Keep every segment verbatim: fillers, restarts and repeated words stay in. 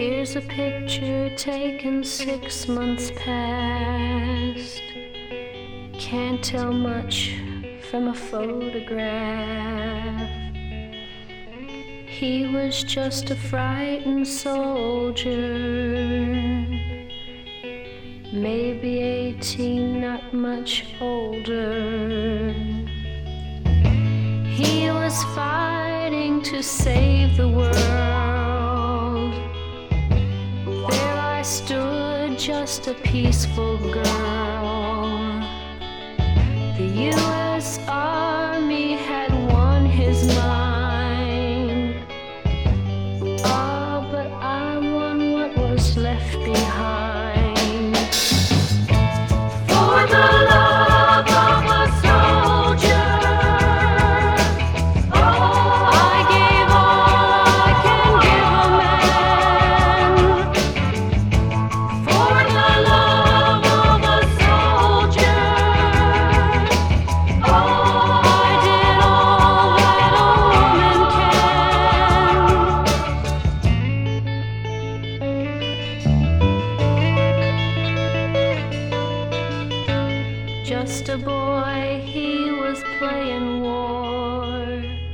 Here's a picture taken six months past. Can't tell much from a photograph. He was just a frightened soldier, maybe eighteen, not much older. He was fighting to save the world. There I stood, just a peaceful girl. The U S Army had won his mind. Oh, but I won what was left behind. For the love of a soldier, I gave all I can give a man. For the love of a soldier, I did all that a woman can. Just a boy, he was playing war.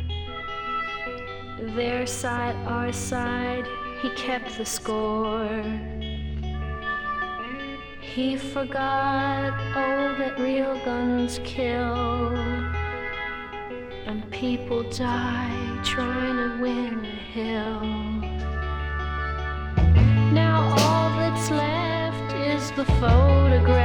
Their side, our side, he kept the score. He forgot, oh, that real guns kill, and people die trying to win a hill. Now all that's left is the photograph.